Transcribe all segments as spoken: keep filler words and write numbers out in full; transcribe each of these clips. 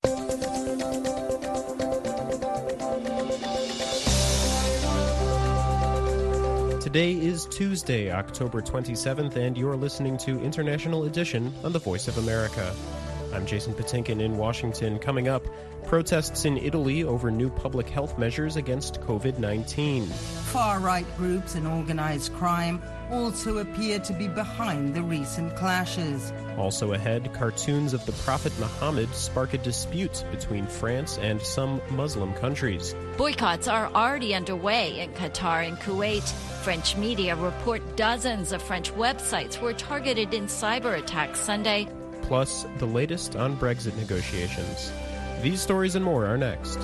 Today is Tuesday, October twenty-seventh, and you're listening to International Edition on the Voice of America. I'm Jason Patinkin in Washington. Coming up, protests in Italy over new public health measures against covid nineteen. Far-right groups and organized crime also appear to be behind the recent clashes. Also ahead, cartoons of the Prophet Muhammad spark a dispute between France and some Muslim countries. Boycotts are already underway in Qatar and Kuwait. French media report dozens of French websites were targeted in cyber attacks Sunday. Plus, the latest on Brexit negotiations. These stories and more are next.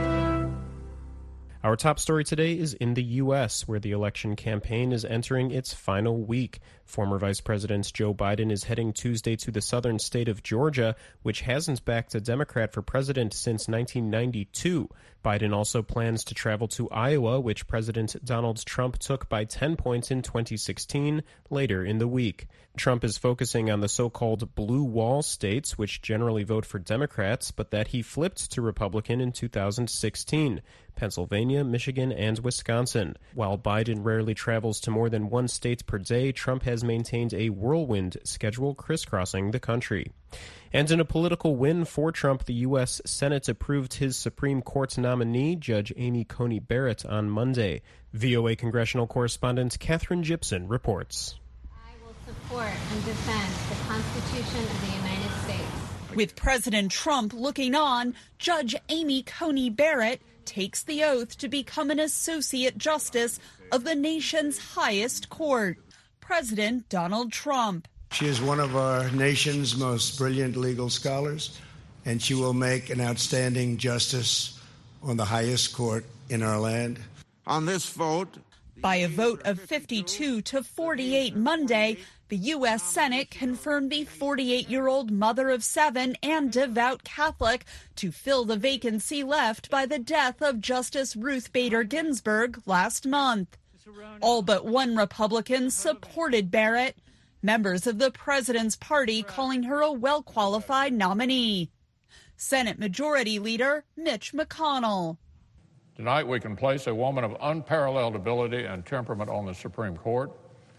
Our top story today is in the U S, where the election campaign is entering its final week. Former Vice President Joe Biden is heading Tuesday to the southern state of Georgia, which hasn't backed a Democrat for president since nineteen ninety-two. Biden also plans to travel to Iowa, which President Donald Trump took by ten points in twenty sixteen, later in the week. Trump is focusing on the so-called blue wall states, which generally vote for Democrats, but that he flipped to Republican in two thousand sixteen. Pennsylvania, Michigan, and Wisconsin. While Biden rarely travels to more than one state per day, Trump has maintained a whirlwind schedule crisscrossing the country. And in a political win for Trump, the U S Senate approved his Supreme Court nominee, Judge Amy Coney Barrett, on Monday. V O A congressional correspondent Katherine Gibson reports. I will support and defend the Constitution of the United States. With President Trump looking on, Judge Amy Coney Barrett takes the oath to become an Associate Justice of the nation's highest court. President Donald Trump. She is one of our nation's most brilliant legal scholars, and she will make an outstanding justice on the highest court in our land. On this vote, by a vote of fifty-two to forty-eight Monday, the U S Senate confirmed the forty-eight-year-old mother of seven and devout Catholic to fill the vacancy left by the death of Justice Ruth Bader Ginsburg last month. All but one Republican supported Barrett, members of the president's party calling her a well-qualified nominee. Senate Majority Leader Mitch McConnell. Tonight we can place a woman of unparalleled ability and temperament on the Supreme Court.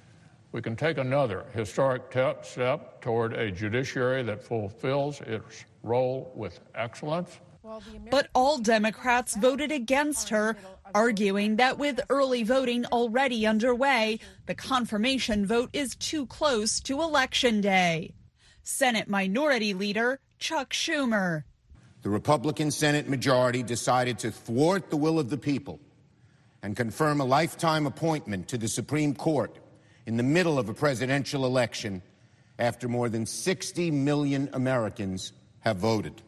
We can take another historic te- step toward a judiciary that fulfills its role with excellence. But all Democrats voted against her, arguing that with early voting already underway, the confirmation vote is too close to Election Day. Senate Minority Leader Chuck Schumer. The Republican Senate majority decided to thwart the will of the people and confirm a lifetime appointment to the Supreme Court in the middle of a presidential election after more than sixty million Americans have voted.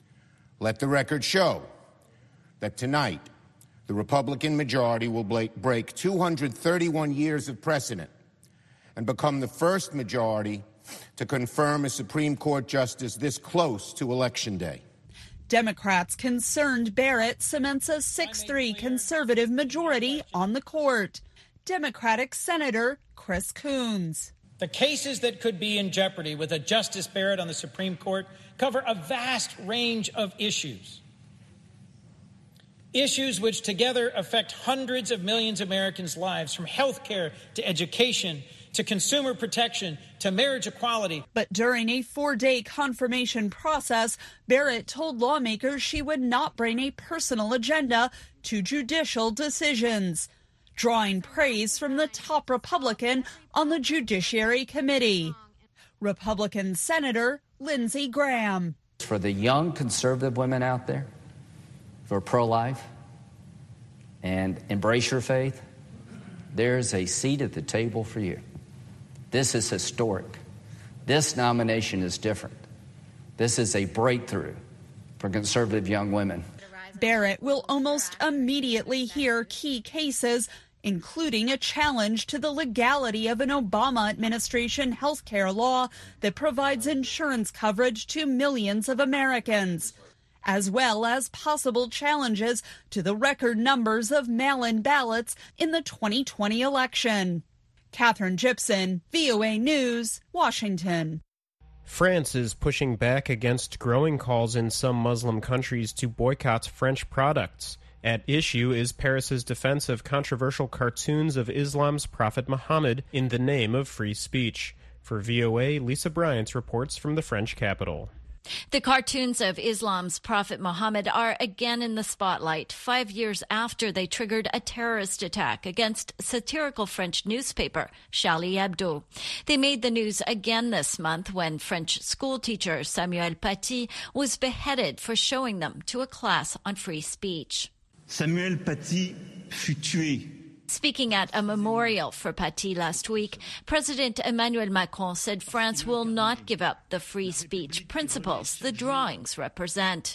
Let the record show that tonight the Republican majority will break two hundred thirty-one years of precedent and become the first majority to confirm a Supreme Court justice this close to Election Day. Democrats concerned Barrett cements a six three conservative majority on the court. Democratic Senator Chris Coons. The cases that could be in jeopardy with a Justice Barrett on the Supreme Court cover a vast range of issues. Issues which together affect hundreds of millions of Americans' lives, from health care to education to consumer protection to marriage equality. But during a four-day confirmation process, Barrett told lawmakers she would not bring a personal agenda to judicial decisions, drawing praise from the top Republican on the Judiciary Committee, Republican Senator Lindsey Graham. For the young conservative women out there, who are pro-life and embrace your faith, there's a seat at the table for you. This is historic. This nomination is different. This is a breakthrough for conservative young women. Barrett will almost immediately hear key cases, including a challenge to the legality of an Obama administration health care law that provides insurance coverage to millions of Americans, as well as possible challenges to the record numbers of mail-in ballots in the twenty twenty election. Katherine Gibson, V O A News, Washington. France is pushing back against growing calls in some Muslim countries to boycott French products. At issue is Paris's defense of controversial cartoons of Islam's Prophet Muhammad in the name of free speech. For V O A, Lisa Bryant reports from the French capital. The cartoons of Islam's Prophet Muhammad are again in the spotlight, five years after they triggered a terrorist attack against satirical French newspaper Charlie Hebdo. They made the news again this month when French schoolteacher Samuel Paty was beheaded for showing them to a class on free speech. Samuel Paty fut tué. Speaking at a memorial for Paty last week, President Emmanuel Macron said France will not give up the free speech principles the drawings represent.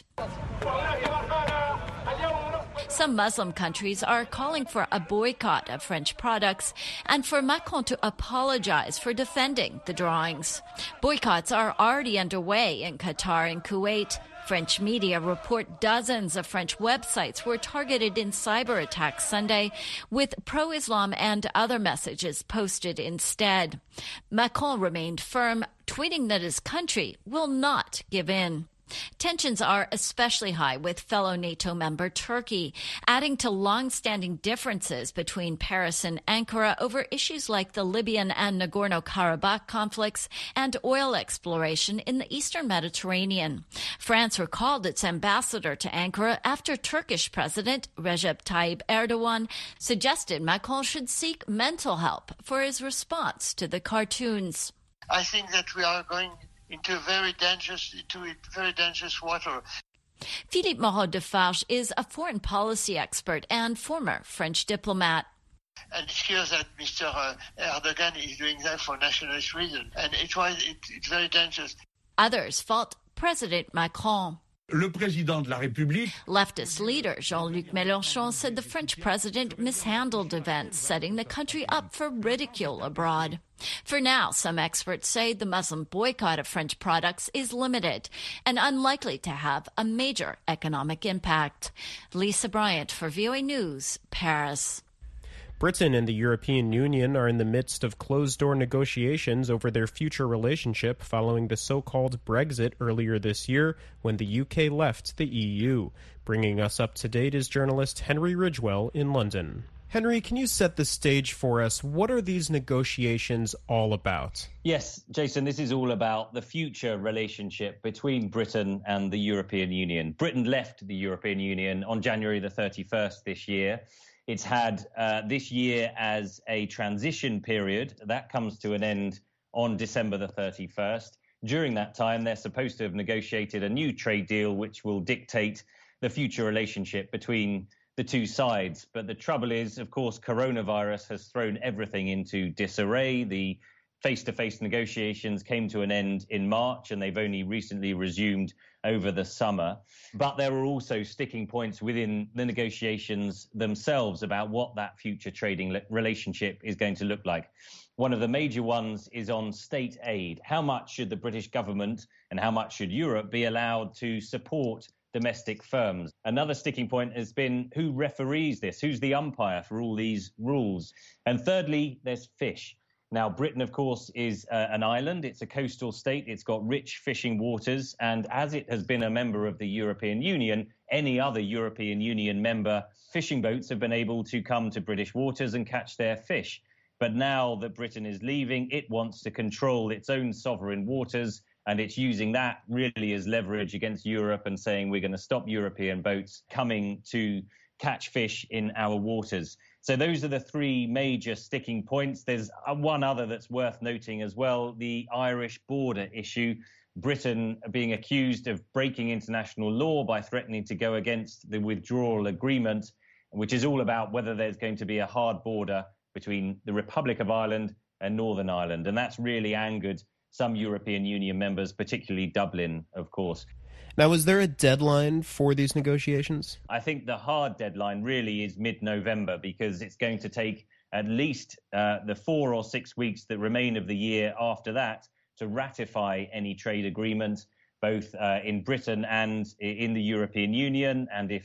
Some Muslim countries are calling for a boycott of French products and for Macron to apologize for defending the drawings. Boycotts are already underway in Qatar and Kuwait. French media report dozens of French websites were targeted in cyber attacks Sunday, with pro-Islam and other messages posted instead. Macron remained firm, tweeting that his country will not give in. Tensions are especially high with fellow NATO member Turkey, adding to long-standing differences between Paris and Ankara over issues like the Libyan and Nagorno-Karabakh conflicts and oil exploration in the eastern Mediterranean. France recalled its ambassador to Ankara after Turkish President Recep Tayyip Erdogan suggested Macron should seek mental help for his response to the cartoons. I think that we are going into very dangerous, into very dangerous water. Philippe Moreau-Defarge is a foreign policy expert and former French diplomat. And it feels that Mister Erdogan is doing that for nationalist reasons, and it was it, it's very dangerous. Others fault President Macron. Le président de la République. Leftist leader Jean-Luc Mélenchon said the French president mishandled events, setting the country up for ridicule abroad. For now, some experts say the Muslim boycott of French products is limited and unlikely to have a major economic impact. Lisa Bryant for V O A News, Paris. Britain and the European Union are in the midst of closed-door negotiations over their future relationship following the so-called Brexit earlier this year when the U K left the E U. Bringing us up to date is journalist Henry Ridgwell in London. Henry, can you set the stage for us? What are these negotiations all about? Yes, Jason, this is all about the future relationship between Britain and the European Union. Britain left the European Union on January the thirty-first this year. It's had uh, this year as a transition period. That comes to an end on December the thirty-first. During that time, they're supposed to have negotiated a new trade deal which will dictate the future relationship between the two sides. But the trouble is, of course, coronavirus has thrown everything into disarray. The face-to-face negotiations came to an end in March, and they've only recently resumed over the summer. But there are also sticking points within the negotiations themselves about what that future trading le- relationship is going to look like. One of the major ones is on state aid. How much should the British government and how much should Europe be allowed to support domestic firms? Another sticking point has been who referees this, who's the umpire for all these rules. And thirdly, there's fish. Now, Britain, of course, is uh, an island. It's a coastal state. It's got rich fishing waters. And as it has been a member of the European Union, any other European Union member fishing boats have been able to come to British waters and catch their fish. But now that Britain is leaving, it wants to control its own sovereign waters. And it's using that really as leverage against Europe and saying we're going to stop European boats coming to catch fish in our waters. So those are the three major sticking points. There's one other that's worth noting as well, the Irish border issue. Britain being accused of breaking international law by threatening to go against the withdrawal agreement, which is all about whether there's going to be a hard border between the Republic of Ireland and Northern Ireland. And that's really angered some European Union members, particularly Dublin, of course. Now, is there a deadline for these negotiations? I think the hard deadline really is mid-November, because it's going to take at least uh, the four or six weeks that remain of the year after that to ratify any trade agreement, both uh, in Britain and in the European Union. And if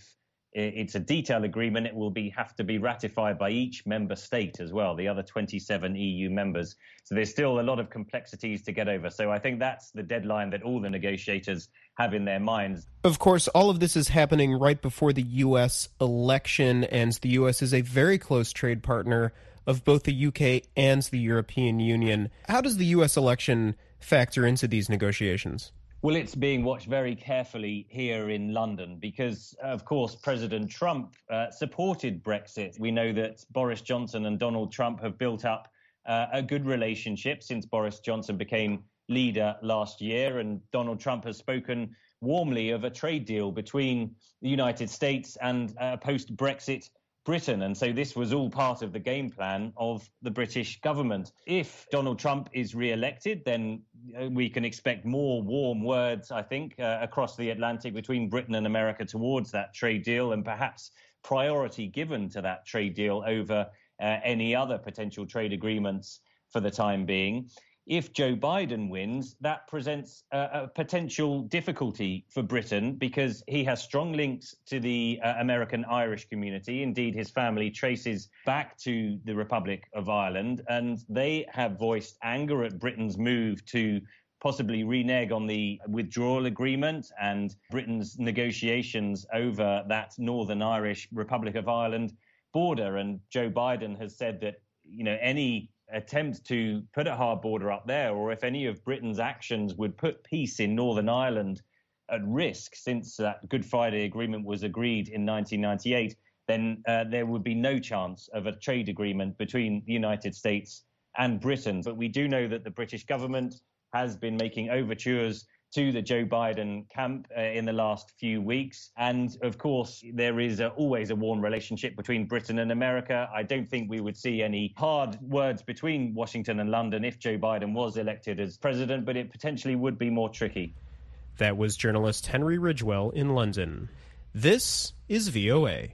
It's a detailed agreement. It will be have to be ratified by each member state as well, the other twenty-seven E U members. So there's still a lot of complexities to get over. So I think that's the deadline that all the negotiators have in their minds. Of course, all of this is happening right before the U S election, and the U S is a very close trade partner of both the U K and the European Union. How does the U S election factor into these negotiations? Well, it's being watched very carefully here in London because, of course, President Trump uh, supported Brexit. We know that Boris Johnson and Donald Trump have built up uh, a good relationship since Boris Johnson became leader last year. And Donald Trump has spoken warmly of a trade deal between the United States and uh, post-Brexit Britain. And so this was all part of the game plan of the British government. If Donald Trump is re-elected, then we can expect more warm words, I think, uh, across the Atlantic between Britain and America towards that trade deal, and perhaps priority given to that trade deal over uh, any other potential trade agreements for the time being. If Joe Biden wins, that presents a, a potential difficulty for Britain because he has strong links to the uh, American Irish community. Indeed, his family traces back to the Republic of Ireland, and they have voiced anger at Britain's move to possibly renege on the withdrawal agreement and Britain's negotiations over that Northern Irish Republic of Ireland border. And Joe Biden has said that, you know, any attempt to put a hard border up there, or if any of Britain's actions would put peace in Northern Ireland at risk since that Good Friday Agreement was agreed in nineteen ninety-eight, then uh, there would be no chance of a trade agreement between the United States and Britain. But we do know that the British government has been making overtures to the Joe Biden camp uh, in the last few weeks. And of course, there is a, always a warm relationship between Britain and America. I don't think we would see any hard words between Washington and London if Joe Biden was elected as president, but it potentially would be more tricky. That was journalist Henry Ridgewell in London. This is V O A.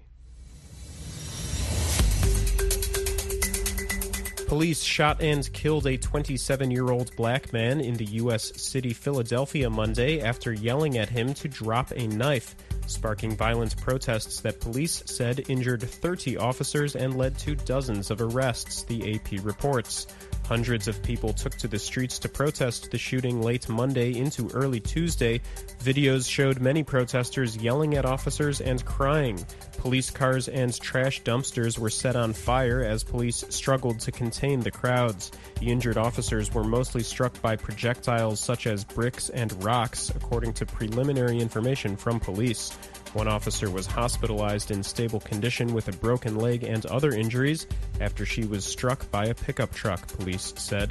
Police shot and killed a twenty-seven-year-old black man in the U S city Philadelphia Monday after yelling at him to drop a knife, sparking violent protests that police said injured thirty officers and led to dozens of arrests, the A P reports. Hundreds of people took to the streets to protest the shooting late Monday into early Tuesday. Videos showed many protesters yelling at officers and crying. Police cars and trash dumpsters were set on fire as police struggled to contain the crowds. The injured officers were mostly struck by projectiles such as bricks and rocks, according to preliminary information from police. One officer was hospitalized in stable condition with a broken leg and other injuries after she was struck by a pickup truck, police said.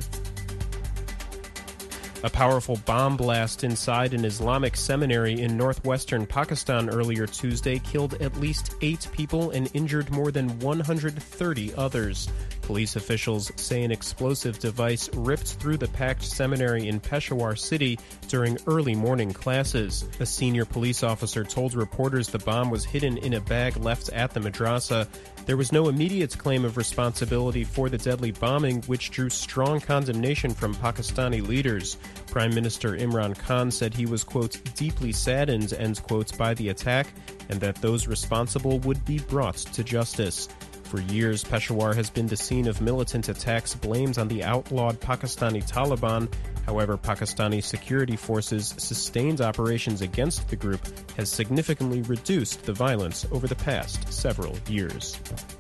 A powerful bomb blast inside an Islamic seminary in northwestern Pakistan earlier Tuesday killed at least eight people and injured more than one hundred thirty others. Police officials say an explosive device ripped through the packed seminary in Peshawar City during early morning classes. A senior police officer told reporters the bomb was hidden in a bag left at the madrasa. There was no immediate claim of responsibility for the deadly bombing, which drew strong condemnation from Pakistani leaders. Prime Minister Imran Khan said he was, quote, deeply saddened, end quote, by the attack, and that those responsible would be brought to justice. For years, Peshawar has been the scene of militant attacks blamed on the outlawed Pakistani Taliban. However, Pakistani security forces' sustained operations against the group has significantly reduced the violence over the past several years.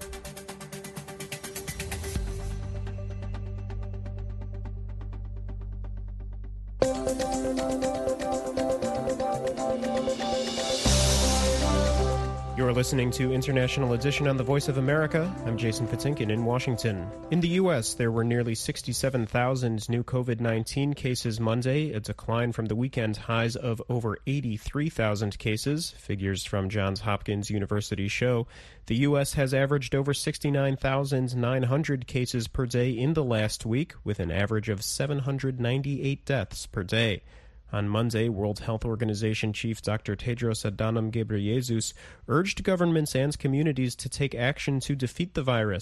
You're listening to International Edition on the Voice of America. I'm Jason Patinkin in Washington. In the U S, there were nearly sixty-seven thousand new covid nineteen cases Monday, a decline from the weekend highs of over eighty-three thousand cases. Figures from Johns Hopkins University show the U S has averaged over sixty-nine thousand nine hundred cases per day in the last week, with an average of seven hundred ninety-eight deaths per day. On Monday, World Health Organization Chief Doctor Tedros Adhanom Ghebreyesus urged governments and communities to take action to defeat the virus.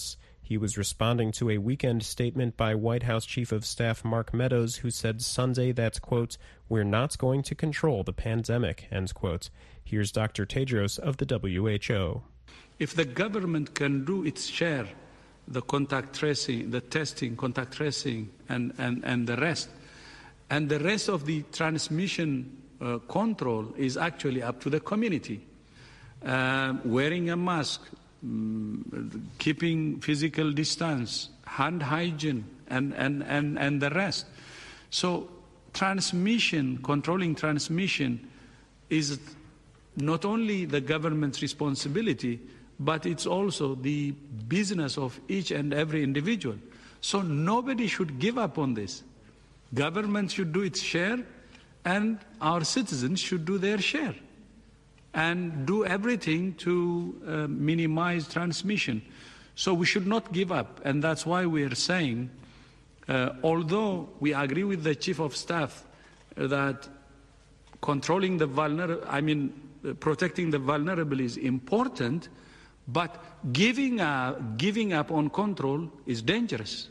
He was responding to a weekend statement by White House Chief of Staff Mark Meadows, who said Sunday that, quote, "We're not going to control the pandemic," end quote. Here's Doctor Tedros of the W H O. If the government can do its share, the contact tracing, the testing, contact tracing, and, and, and the rest, and the rest of the transmission uh, control is actually up to the community. Uh, wearing a mask, um, keeping physical distance, hand hygiene, and, and, and, and the rest. So transmission, controlling transmission is not only the government's responsibility, but it's also the business of each and every individual. So nobody should give up on this. Government should do its share, and our citizens should do their share and do everything to uh, minimize transmission. So we should not give up, and that's why we are saying, uh, although we agree with the Chief of Staff that controlling the vulnerable, I mean, uh, protecting the vulnerable is important, but giving, uh, giving up on control is dangerous.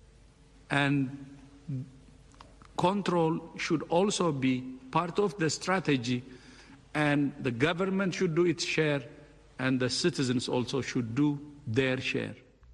And control should also be part of the strategy, and the government should do its share, and the citizens also should do their share.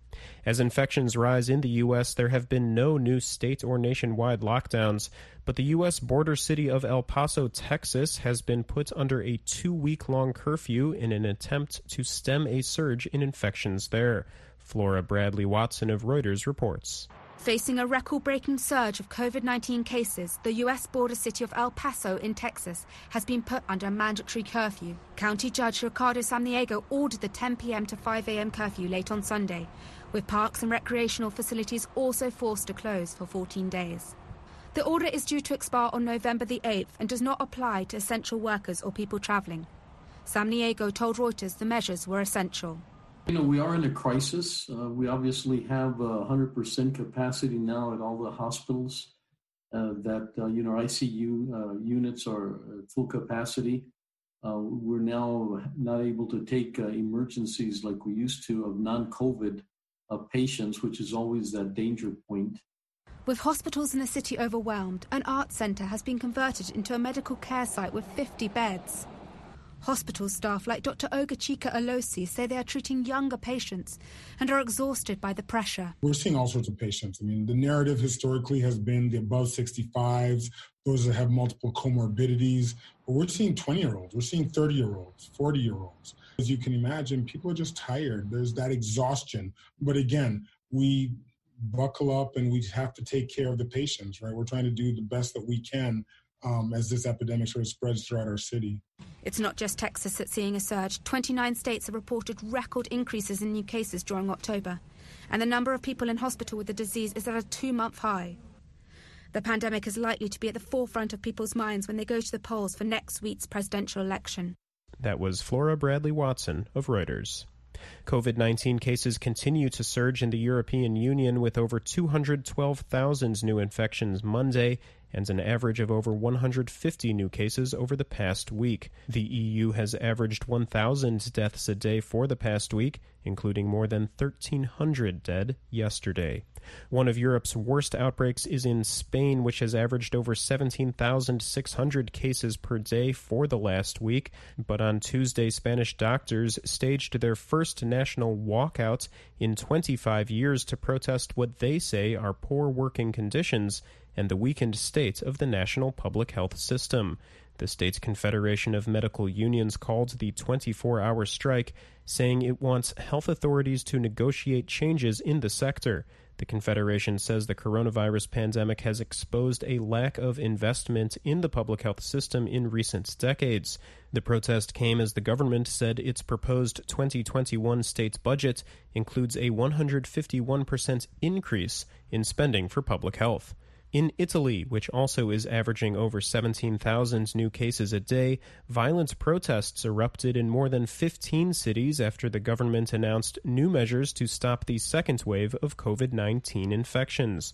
As infections rise in the U S, there have been no new state or nationwide lockdowns, but the U S border city of El Paso, Texas, has been put under a two-week-long curfew in an attempt to stem a surge in infections there. Flora Bradley Watson of Reuters reports. Facing a record-breaking surge of COVID nineteen cases, the U S border city of El Paso in Texas has been put under a mandatory curfew. County Judge Ricardo Samaniego ordered the ten p.m. to five a.m. curfew late on Sunday, with parks and recreational facilities also forced to close for fourteen days. The order is due to expire on November the eighth and does not apply to essential workers or people travelling. Samaniego told Reuters the measures were essential. You know, we are in a crisis. Uh, we obviously have uh, one hundred percent capacity now at all the hospitals. Uh, that, uh, you know, I C U uh, units are at full capacity. Uh, we're now not able to take uh, emergencies like we used to of non-COVID uh, patients, which is always that danger point. With hospitals in the city overwhelmed, an art centre has been converted into a medical care site with fifty beds. Hospital staff like Doctor Ogachika Alosi say they are treating younger patients and are exhausted by the pressure. We're seeing all sorts of patients. I mean, the narrative historically has been the above sixty-fives, those that have multiple comorbidities, but we're seeing twenty-year-olds, we're seeing thirty-year-olds, forty-year-olds. As you can imagine, people are just tired. There's that exhaustion. But again, we buckle up and we have to take care of the patients, right? We're trying to do the best that we can Um, as this epidemic sort of spreads throughout our city. It's not just Texas that's seeing a surge. twenty-nine states have reported record increases in new cases during October, and the number of people in hospital with the disease is at a two-month high. The pandemic is likely to be at the forefront of people's minds when they go to the polls for next week's presidential election. That was Flora Bradley Watson of Reuters. COVID nineteen cases continue to surge in the European Union with over two hundred twelve thousand new infections Monday and an average of over one hundred fifty new cases over the past week. The E U has averaged one thousand deaths a day for the past week, including more than thirteen hundred dead yesterday. One of Europe's worst outbreaks is in Spain, which has averaged over seventeen thousand six hundred cases per day for the last week. But on Tuesday, Spanish doctors staged their first national walkout in twenty-five years to protest what they say are poor working conditions and the weakened state of the national public health system. The state's Confederation of Medical Unions called the twenty-four hour strike, saying it wants health authorities to negotiate changes in the sector. The Confederation says the coronavirus pandemic has exposed a lack of investment in the public health system in recent decades. The protest came as the government said its proposed twenty twenty-one state budget includes a one hundred fifty-one percent increase in spending for public health. In Italy, which also is averaging over seventeen thousand new cases a day, violent protests erupted in more than fifteen cities after the government announced new measures to stop the second wave of COVID nineteen infections.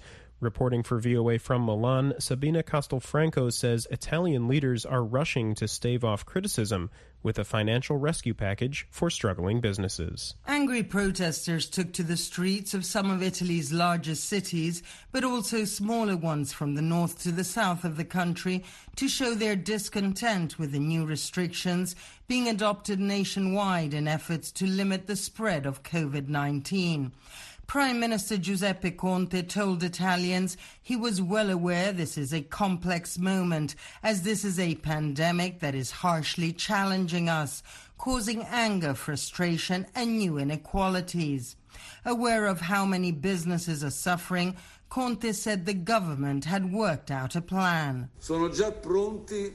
Reporting for V O A from Milan, Sabina Castelfranco says Italian leaders are rushing to stave off criticism with a financial rescue package for struggling businesses. Angry protesters took to the streets of some of Italy's largest cities, but also smaller ones from the north to the south of the country, to show their discontent with the new restrictions being adopted nationwide in efforts to limit the spread of COVID nineteen. Prime Minister Giuseppe Conte told Italians he was well aware this is a complex moment, as this is a pandemic that is harshly challenging us, causing anger, frustration, and new inequalities. Aware of how many businesses are suffering, Conte said the government had worked out a plan. Sono già pronti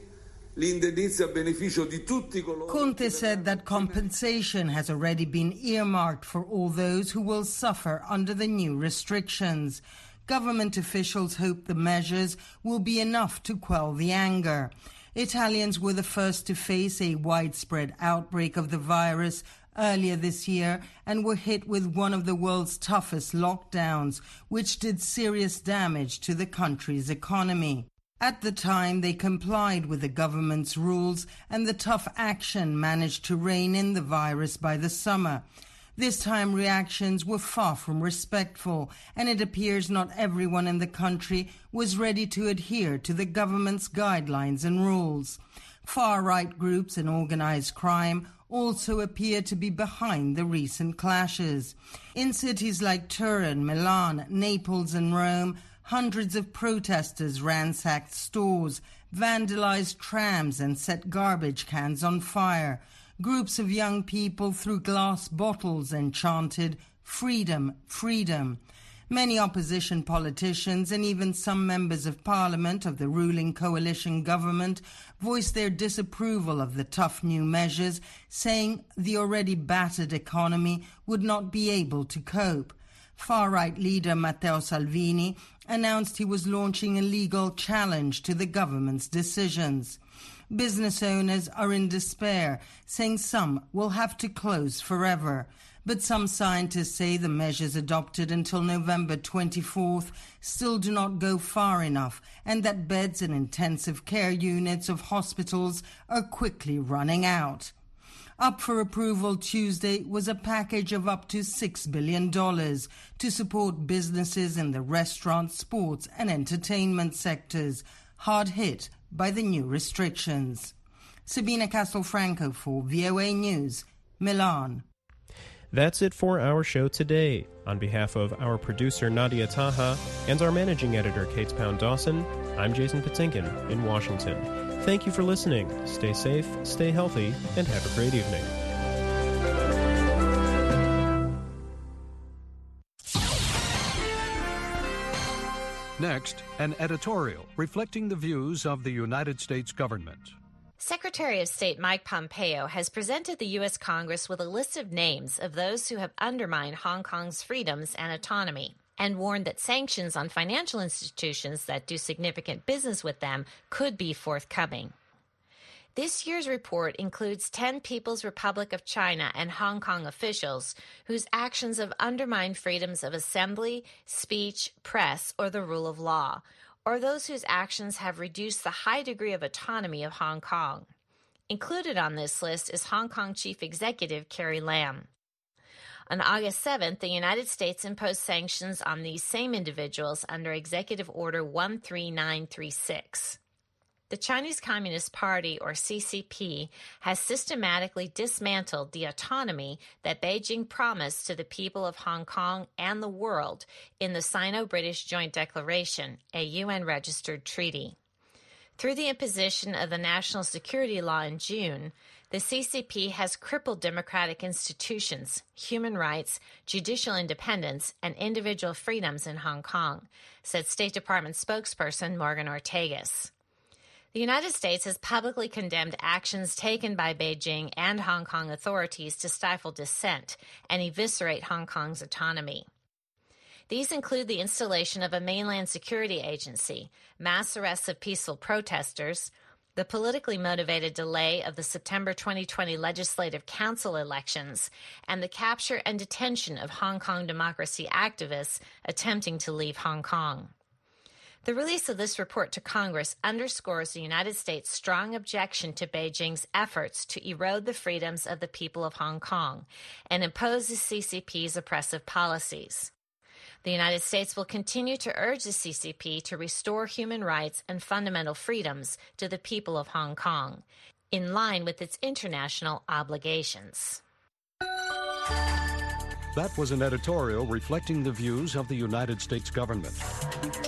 Conte said that compensation has already been earmarked for all those who will suffer under the new restrictions. Government officials hope the measures will be enough to quell the anger. Italians were the first to face a widespread outbreak of the virus earlier this year and were hit with one of the world's toughest lockdowns, which did serious damage to the country's economy. At the time, they complied with the government's rules, and the tough action managed to rein in the virus by the summer. This time, reactions were far from respectful, and it appears not everyone in the country was ready to adhere to the government's guidelines and rules. Far-right groups and organized crime also appear to be behind the recent clashes. In cities like Turin, Milan, Naples, and Rome, hundreds of protesters ransacked stores, vandalized trams, and set garbage cans on fire. Groups of young people threw glass bottles and chanted, "Freedom, freedom." Many opposition politicians and even some members of parliament of the ruling coalition government voiced their disapproval of the tough new measures, saying the already battered economy would not be able to cope. Far-right leader Matteo Salvini announced he was launching a legal challenge to the government's decisions. Business owners are in despair, saying some will have to close forever. But some scientists say the measures adopted until November twenty-fourth still do not go far enough, and that beds in intensive care units of hospitals are quickly running out. Up for approval Tuesday was a package of up to six billion dollars to support businesses in the restaurant, sports and entertainment sectors, hard hit by the new restrictions. Sabina Castelfranco for V O A News, Milan. That's it for our show today. On behalf of our producer Nadia Taha and our managing editor Kate Pound Dawson, I'm Jason Patinkin in Washington. Thank you for listening. Stay safe, stay healthy, and have a great evening. Next, an editorial reflecting the views of the United States government. Secretary of State Mike Pompeo has presented the U S Congress with a list of names of those who have undermined Hong Kong's freedoms and autonomy, and warned that sanctions on financial institutions that do significant business with them could be forthcoming. This year's report includes ten People's Republic of China and Hong Kong officials whose actions have undermined freedoms of assembly, speech, press, or the rule of law, or those whose actions have reduced the high degree of autonomy of Hong Kong. Included on this list is Hong Kong Chief Executive Carrie Lam. On August seventh, the United States imposed sanctions on these same individuals under Executive Order one three nine three six. The Chinese Communist Party, or C C P, has systematically dismantled the autonomy that Beijing promised to the people of Hong Kong and the world in the Sino-British Joint Declaration, a U N-registered treaty. Through the imposition of the National Security Law in June, the C C P has crippled democratic institutions, human rights, judicial independence, and individual freedoms in Hong Kong, said State Department spokesperson Morgan Ortagus. The United States has publicly condemned actions taken by Beijing and Hong Kong authorities to stifle dissent and eviscerate Hong Kong's autonomy. These include the installation of a mainland security agency, mass arrests of peaceful protesters, the politically motivated delay of the September twenty twenty Legislative Council elections, and the capture and detention of Hong Kong democracy activists attempting to leave Hong Kong. The release of this report to Congress underscores the United States' strong objection to Beijing's efforts to erode the freedoms of the people of Hong Kong and impose the C C P's oppressive policies. The United States will continue to urge the C C P to restore human rights and fundamental freedoms to the people of Hong Kong, in line with its international obligations. That was an editorial reflecting the views of the United States government.